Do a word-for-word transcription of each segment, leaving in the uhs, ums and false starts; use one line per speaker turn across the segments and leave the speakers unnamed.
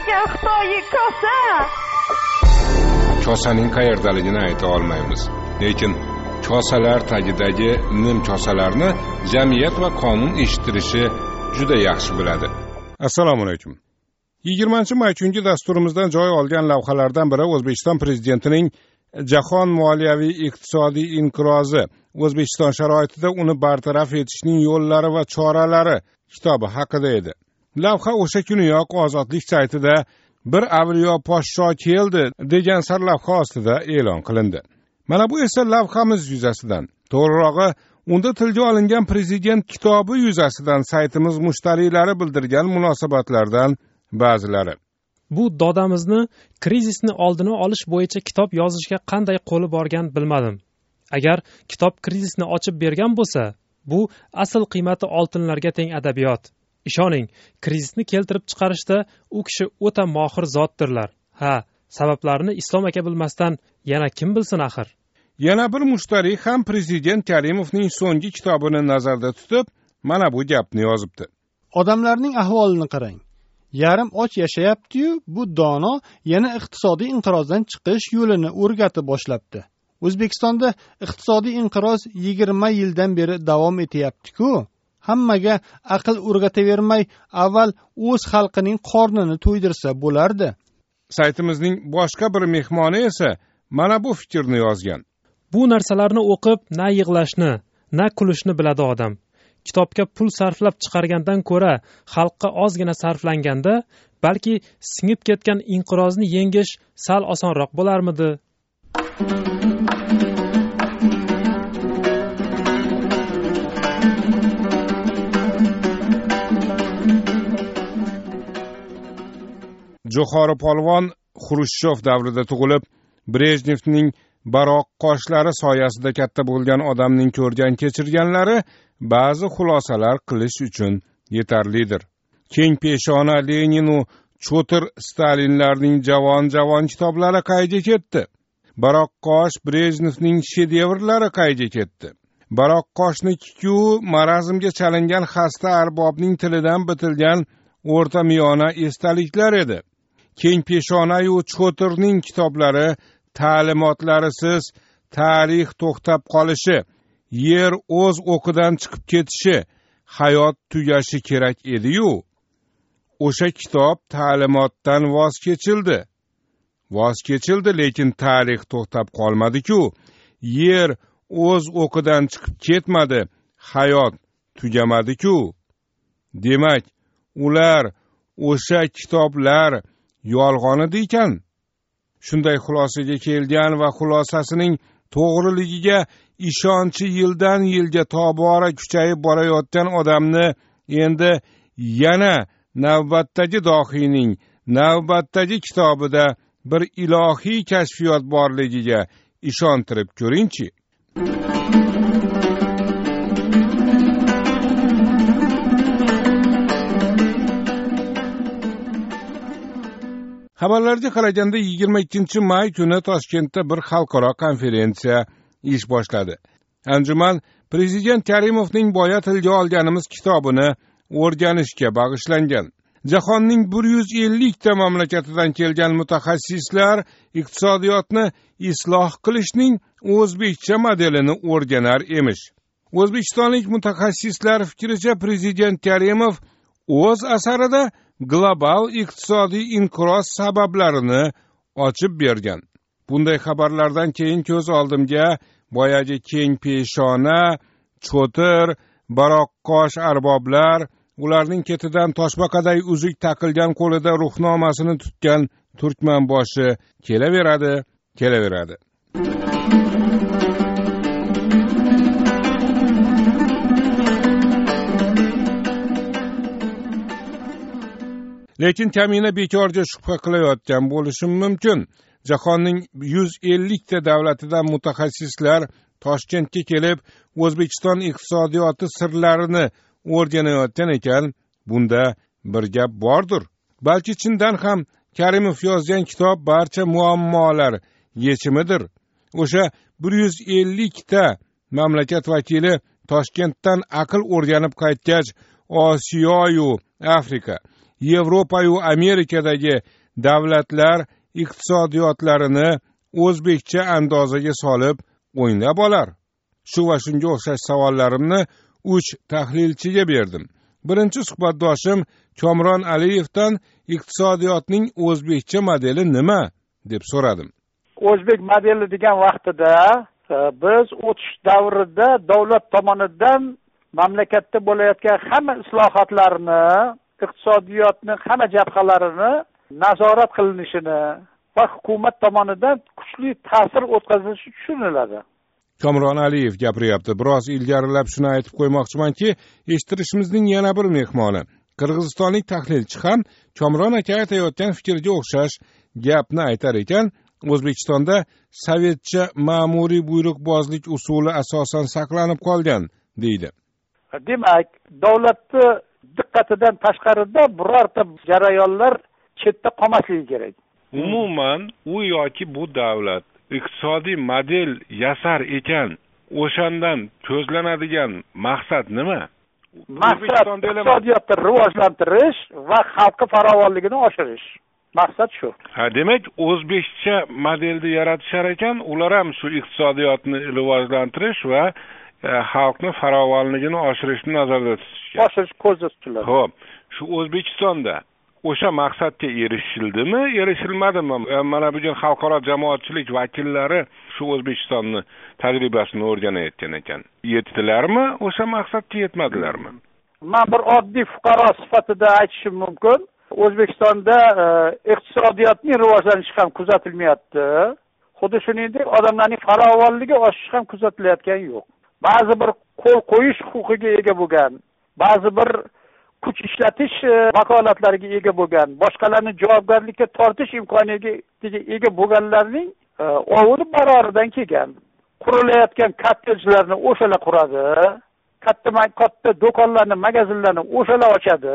ekan Xitoy kosa.
Kosaning qayerdaligini ayta olmaymiz. Lekin kosalar tagidagi nim kosalarni jamiyat va qonun eshittirishi juda yaxshi biladi. Assalomu alaykum. yigirmanchi may kungi dasturimizdan joy olgan lavhalardan biri O'zbekiston prezidentining Jahon moliyaviy iqtisodiy inqirozi, O'zbekiston sharoitida uni bartaraf etishning yo'llari va choralari kitobi haqida edi. Lavha o'sha kuniyoq Ozodlik saytida bir avliyo poshsho keldi degan sarlavha ostida e'lon qilindi. Mana bu esa lavhamiz yuzasidan, to'g'rirog'i unda tilga olingan prezident kitobi yuzasidan saytimiz mushtariylari bildirgan munosabatlardan ba'zilari.
Bu dodamizni krizisni oldini olish bo'yicha kitob yozishga qanday qo'li borgan bilmadim. Agar kitob krizisni ochib bergan bo'lsa, bu asl qiymati oltinlarga teng adabiyot. Ishoning, krizisni keltirib chiqarishda u kishi o'ta mohir zotdirlar. Ha, sabablarini Islom aka bilmasdan yana kim bilsin axir?
Yana bir mushtari ham prezident Karimovning so'nggi kitobini nazarda tutib, mana bu gapni yozibdi.
Odamlarning ahvolini qarang. Yarim och yashayapti-yu, bu dono yana iqtisodiy inqirozdan chiqish yo'lini o'rgatib boshlabdi. O'zbekistonda iqtisodiy inqiroz yigirma yildan beri davom etyapti-ku. Hammaga aql o'rgatavermay, avval o'z xalqining qornini to'ydirsa bo'lardi.
Saytimizning boshqa bir mehmoni esa mana bu fikrni yozgan.
Bu narsalarni o'qib, na yig'lashni, na kulishni biladi odam. Kitobga pul sarflab chiqargandan ko'ra, xalqqa ozgina sarflanganda, balki singib ketgan inqirozni yengish sal osonroq bo'larmidi?
Jo'xori polvon Xrushchev davrida tug'ilib, Brejnevning baroq qoshlari soyasida katta bo'lgan odamning ko'rgan kechirganlari ba'zi xulosalar qilish uchun yetarlidir. Keng peshona Leninu, cho'tir Stalinlarning javon-javon kitoblari qayga ketdi? Baroq qosh Brejnevning shedevrlari qayga ketdi? Baroq qoshnikiku marazmga chalingan xasta arbobning tilidan bitilgan o'rta miyona esdaliklar edi. Keng peshona-yu cho'tirning kitoblari ta'limotlarisiz tarix to'xtab qolishi, yer o'z o'qidan chiqib ketishi, hayot tugashi kerak edi-yu. O'sha kitob ta'limotdan voz kechildi. Voz kechildi, lekin tarix to'xtab qolmadi-ku. Yer o'z o'qidan chiqib ketmadi, hayot tugamadi-ku. Demak, ular, o'sha kitoblar yolg'on edi ekan. Shunday xulosaga kelgan va xulosasining to'g'riligiga ishonchi yildan yilga tobora kuchayib borayotgan odamni endi yana navbatdagi dohiyning navbatdagi kitobida bir ilohiy kashfiyot borligiga ishontirib ko'ringchi. Xabarlarga qaraganda yigirma ikkinchi may kuni Toshkentda bir xalqaro konferensiya ish boshladi. Anjuman prezident Karimovning boya tilga olganimiz kitobini o'rganishga bag'ishlangan. Jahonning bir yuz ellik ta mamlakatidan kelgan mutaxassislar iqtisodiyotni isloh qilishning o'zbekcha modelini o'rganar emish. O'zbekistonlik mutaxassislar fikricha prezident Karimov o'z asarida global iqtisodiy inqiroz sabablarini ochib bergan. Bunday xabarlardan keyin ko'z oldimga boyagi keng peshona, cho'tir, baroq qosh arboblar, ularning ketidan toshbaqaday uzuk taqilgan qo'lida ruhnomasini tutgan turkman boshi kelaveradi, kelaveradi. Lekin kamina bekorga shubha qilayotgan bo'lishim mumkin. Jahonning yuz ellik ta davlatidan mutaxassislar Toshkentga kelib, O'zbekiston iqtisodiyoti sirlarini o'rganayotgan ekan, bunda bir gap bordir. Balki chindan ham Karimov yozgan kitob barcha muammolar yechimidir. O'sha bir yuz ellik ta mamlakat vakili Toshkentdan aql o'rganib qaytgach, Osiyo yu Afrika, Yevropa-yu Amerikadagi davlatlar iqtisodiyotlarini o'zbekcha andozaga solib o'ynab olar? Shu va shunga o'xshash savollarimni uch tahlilchiga berdim. Birinchi suhbatdoshim Komron Aliyevdan iqtisodiyotning o'zbekcha modeli nima deb so'radim.
O'zbek modeli degan vaqtida biz o'tish davrida davlat tomonidan mamlakatda bo'layotgan hamma islohotlarni, iqtisodiyotning hamma jabhalarini nazorat qilinishini va hukumat tomonidan kuchli ta'sir o'tkazilishi tushuniladi.
Komron Aliyev gapiryapti. Biroz ilgarilab shuni aytib qo'ymoqchimanki, eshittirishimizning yana bir mehmoni, qirg'izistonlik tahlilchi ham Komron aka aytayotgan fikrga o'xshash gapni aytar ekan. O'zbekistonda sovetcha ma'muriy buyruqbozlik usuli asosan saqlanib qolgan deydi.
Demak, davlatni diqqatidan tashqarida birorta jarayonlar chetda qolmasligi kerak.
Umuman u yoki bu davlat iqtisodiy model yasar ekan, o'shandan ko'zlanadigan maqsad nima?
Maqsad iqtisodiyotni rivojlantirish va xalqqa farovonligini oshirish. Maqsad shu.
Ha, demak, o'zbekcha modelni yaratishar ekan, ular ham shu iqtisodiyotni rivojlantirish va xalqni farovonligini oshirishni nazarda tutishgan.
Oshirish ko'zda tutiladi.
Xo'p, shu O'zbekistonda o'sha maqsadga erishildimi, erishilmadimi? Mana bugun xalqaro jamoatchilik vakillari shu O'zbekistonni tajribasini o'rganayotgan ekan. Yetdilarmi, o'sha maqsadga yetmadilarmi?
Men bir oddiy fuqaro sifatida aytishim mumkin. O'zbekistonda iqtisodiyotning rivojlanishi ham kuzatilmayapti. Xuddi shuningdek, odamlarning farovonligi oshishi ham kuzatilayotgani yo'q. Ba'zi bir qo'l qo'yish huquqiga ega bo'lgan, ba'zi bir kuch ishlatish vakolatlariga ega bo'lgan, boshqalarni javobgarlikka tortish imkoniyatiga ega bo'lganlarning ovuli baroridan kelgan. Qurilayotgan kottejlarni o'shalar quradi, katta katta do'konlarni, magazinlarni o'shalar ochadi.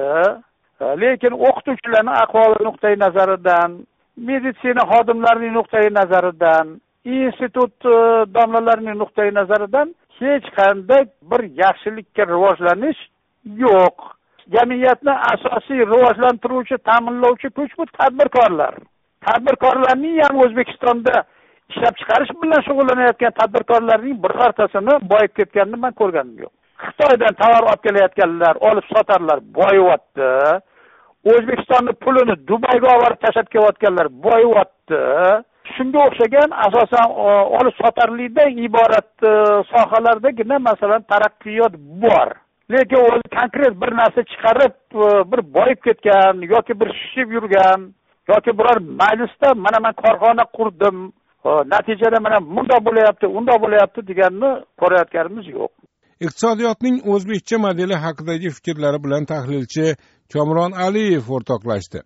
Lekin o'qituvchilarning ahvoli nuqtai nazaridan, meditsina xodimlarining nuqtai nazaridan, institut domlalarining nuqtai nazaridan hech qanday bir yaxshilikka rivojlanish yo'q. Jamiyatni asosiy rivojlantiruvchi, ta'minlovchi kuch bu tadbirkorlar. Tadbirkorlarning ham O'zbekistonda ishlab chiqarish bilan shug'ullanayotgan tadbirkorlarning birortasini boyib ketganini men ko'rganim yo'q. Xitoydan tovar olib kelayotganlar, olib sotarlar, boyiyapti. O'zbekistonning pulini Dubayga olib tashlab kelayotganlar boyiyapti. Shunga o'xshagan asosan olib sotarlikdan iborat sohalardagina masalan taraqqiyot bor. Lekin o'zi konkret bir narsa chiqarib, bir boyib ketgan yoki bir shishib yurgan yoki biror majlisda mana men korxona qurdim, natijada mana bunday bo'layapti, unday bo'layapti deganni ko'rayotganimiz yo'q.
Iqtisodiyotning o'zbekcha modeli haqidagi fikrlari bilan tahlilchi Komron Aliyev o'rtoqlashdi.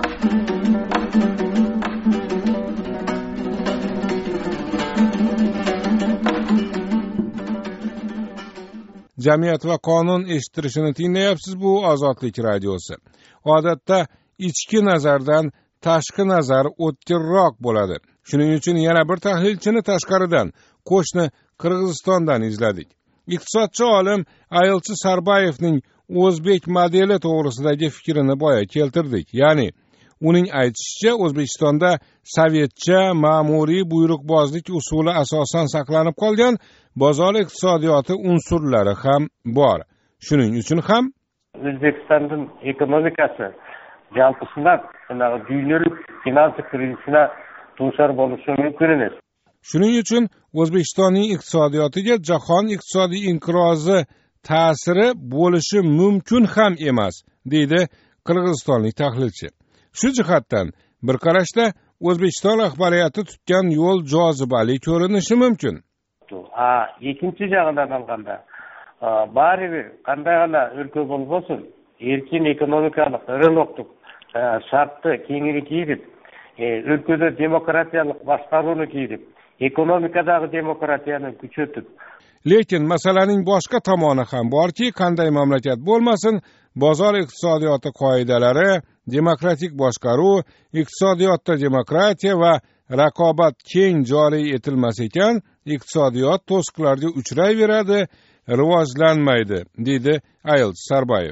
Jamiyat va qonun eshittirishini tinglayapsiz. Bu Ozodlik radiosi. Odatda ichki nazardan tashqi nazar o'tkirroq bo'ladi. Shuning uchun yana bir tahlilchini tashqaridan, qo'shni Qirg'izistondan izladik. Iqtisodchi olim Ayilchi Sarbayevning o'zbek modeli to'g'risidagi fikrini boya keltirdik. Ya'ni uning aytishicha, O'zbekistonda sovetcha ma'muriy buyruqbozlik usuli asosan saqlanib qolgan, bozor iqtisodiyoti unsurlari ham bor. Shuning uchun ham
O'zbekistonning ekonomikasi jalqisida dunyolik finans krizisiga duchor bo'lishi mumkin emas.
Shuning uchun O'zbekistonning iqtisodiyotiga jahon iqtisodiy inqirozi ta'siri bo'lishi mumkin ham emas, deydi qirg'izistonlik tahlilchi. Shu jihatdan bir qarashda O'zbekiston rahbariyati tutgan yo'l jozibali ko'rinishi mumkin.
Ha, ikkinchi jag'idan olganda, baribir qandaygina o'lka bo'lsin, erkin ekonomikalik rinoqlik shartni kengayib ketib, o'lkada demokratiyalik boshqaruvni ketib, ekonomikadagi demokratiyani kuchaytirib.
Lekin masalaning boshqa tomoni ham borki, qanday mamlakat bo'lmasin, bozor iqtisodiyoti qoidalari, demokratik boshqaruv, iqtisodiyotda demokratiya va raqobat keng joriy etilmas ekan, iqtisodiyot to'siqlarga uchrayveradi, rivojlanmaydi, deydi Ayilchi Sarbayev.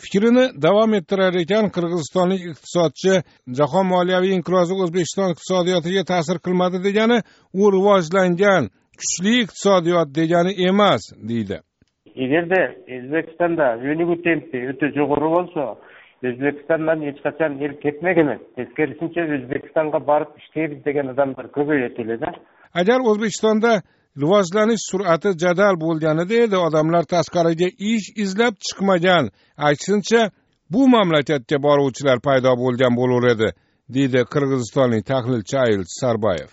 fikrini davom ettirar ekan, qirg'izistonlik iqtisodchi jahon moliyaviy inqirozi O'zbekiston iqtisodiyotiga ta'sir qilmadi degani, u rivojlangan, kuchli iqtisodiyot degani emas, deydi.
Agarda O'zbekistonda unigi tempi o'ta yuqori bo'lsa, O'zbekistondan hech qachon erib ketmagan, teskarisincha O'zbekistonga borib ishlaymiz degan odamlar ko'payib keladi.
Agar O'zbekistonda rivojlanish sur'ati jadal bo'lganida edi, odamlar tashqariga ish izlab chiqmagan, aksincha bu mamlakatga boruvchilar paydo bo'lgan bo'lar edi, deydi qirg'izistonlik tahlilchi Ayil Sarbayev.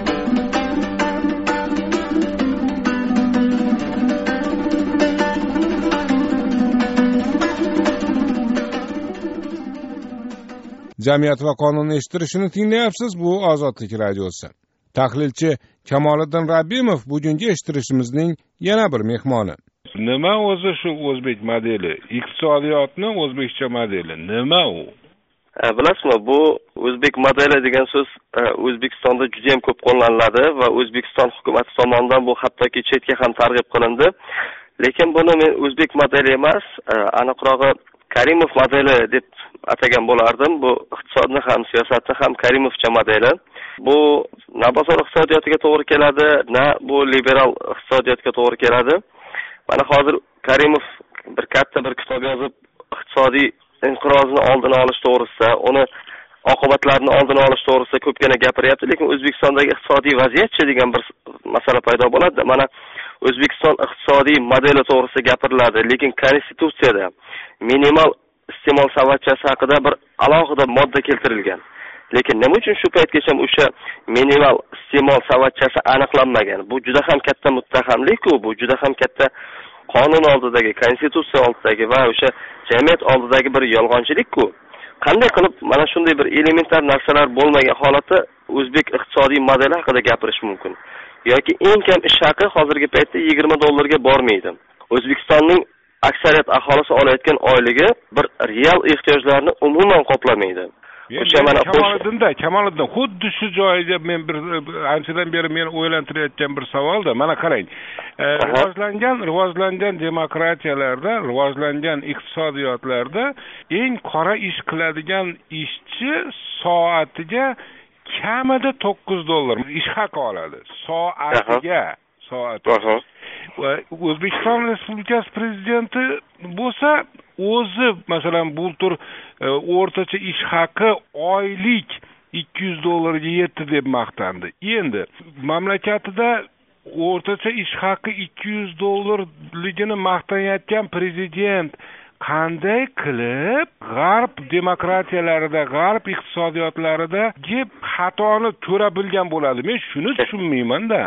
Jamiyat va qonun eshittirishini tinglayapsiz. Bu Ozodlik radiosi. Tahlilchi Kamoliddin Rabbimov bugungi eshittirishimizning yana bir mehmoni.
Nima o'zi shu o'zbek modeli? Iqtisodiyotni o'zbekcha modeli nima u?
Bilasizmi, bu o'zbek modeli degan so'z O'zbekistonda juda ham ko'p qo'llaniladi va O'zbekiston hukumati tomonidan bu hattoki chetga ham targ'ib qilindi. Lekin buni men o'zbek modeli emas, aniqrog'i Karimov modeli deb atagan bo'lardim. Bu iqtisodni ham, siyosatni ham Karimovcha modeli. Bu na bozor iqtisodiyotiga to'g'ri keladi, na bu liberal iqtisodiyotga to'g'ri keladi. Mana hozir Karimov bir katta bir kitob yozib, iqtisodiy inqirozni oldini olish to'g'risida, uni oqibatlarini oldini olish to'g'risida ko'pgina gapiryapti, lekin O'zbekistondagi iqtisodiy vaziyatchi degan bir masala paydo bo'ladi. Mana O'zbekiston iqtisodiy modeli to'g'risida gapiriladi, lekin konstitutsiyada minimal iste'mol savatchasi haqida bir alohida modda keltirilgan. Lekin nima uchun shu paytgacha o'sha minimal iste'mol savatchasi aniqlanmagan? Bu juda ham katta muttahamlik-ku, bu juda ham katta qonun oldidagi, konstitutsiya oldidagi va o'sha jamiyat oldidagi bir yolg'onchilik-ku. Qanday qilib mana shunday bir elementar narsalar bo'lmagan holatda o'zbek iqtisodiy modeli haqida gapirish mumkin? Yoki eng kam ish haqi hozirgi paytda yigirma dollarga bormaydi. O'zbekistonning aksariyat aholisi olayotgan oyligi bir real ehtiyojlarni umuman qoplamaydi.
O'sha mana Kamoliddinda, Kamoliddin xuddi shu joyiga men bir anchadan beri meni o'ylantirayotgan bir savolda. Mana qarang. Rivojlangan, rivojlangan demokratiyalarda, rivojlangan iqtisodiyotlarda eng qora ish qiladigan ishchi soatiga kamida to'qqiz dollar ish haqi oladi. Soatiga, soatiga. O'zbekiston Respublikasi prezidenti bo'lsa, o'zi masalan bu tur o'rtacha ish haqi oylik ikki yuz dollarga yetdi deb maqtandi. Endi mamlakatida o'rtacha ish haqi ikki yuz dollarligini maqtayotgan prezident qanday qilib g'arb demokratiyalarida, g'arb iqtisodiyotlarida gap xatoni ko'ra bilgan bo'ladi? Men shuni tushunmayman-da.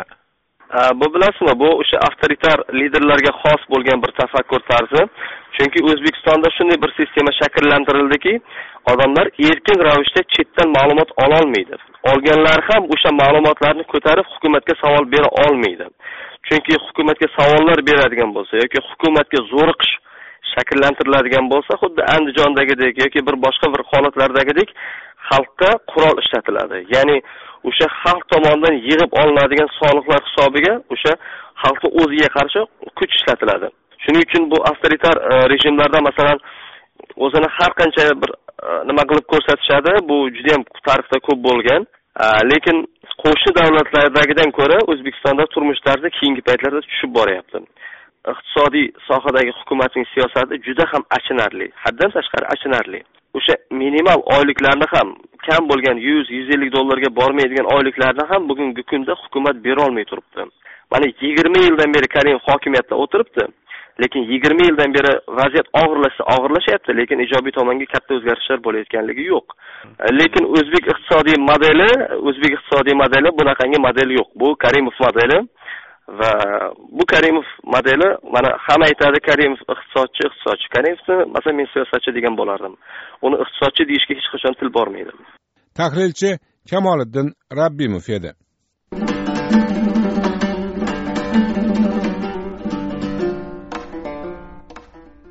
Bu bilasizmi, bu o'sha avtoritar liderlarga xos bo'lgan bir tafakkur tarzi. Chunki O'zbekistonda shunday bir sistema shakllantirildiki, odamlar erkin ravishda chetdan ma'lumot ola olmaydi. Olganlar ham o'sha ma'lumotlarni ko'tarib hukumatga savol bera olmaydi. Chunki hukumatga savollar beradigan bo'lsa yoki hukumatga zo'riqish shakllantiriladigan bo'lsa, xuddi Andijondagidek yoki bir boshqa bir holatlardagidek xalqqa qurol ishlatiladi. Ya'ni o'sha xalq tomonidan yig'ib olinadigan soliqlar hisobiga o'sha xalqning o'ziga qarshi kuch ishlatiladi. Shuning uchun bu avtoritar rejimlarda masalan o'zini har qancha bir nima qilib ko'rsatishadi, bu juda ham tarixda ko'p bo'lgan. Lekin qo'shni davlatlardagidan ko'ra O'zbekistonda turmush tarzi keyingi paytlarda tushib boryapti. Iqtisodiy sohadagi hukumatning siyosati juda ham achinarli, haddan tashqari achinarli. O'sha minimal oyliklarni ham kam bo'lgan yuz yuz ellik dollarga bormaydigan oyliklarni ham bugungi kunda hukumat bera olmay turibdi. Mana yigirma yildan beri Karimov hokimiyatda o'tiribdi, lekin yigirma yildan beri vaziyat og'irlashsa og'irlashyapti, lekin ijobiy tomonga katta o'zgarishlar bo'layotganligi yo'q. Lekin o'zbek iqtisodiy modeli, o'zbek iqtisodiy modeli bunaqangi model yo'q. Bu Karimov modeli. Va bu Karimov modeli, mana hamma aytadi Karimov iqtisodchi, iqtisodchi. Karimovni masalan men siyosatchi degan bo'lardim. Uni iqtisodchi deyishga hech qachon til bormaydi.
Tahlilchi Kamoliddin Rabbimov edi.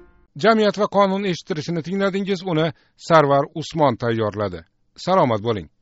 Jamiyat va qonun eshittirishini tingladingiz, uni Sarvar Usmon tayyorladi. Salomat bo'ling.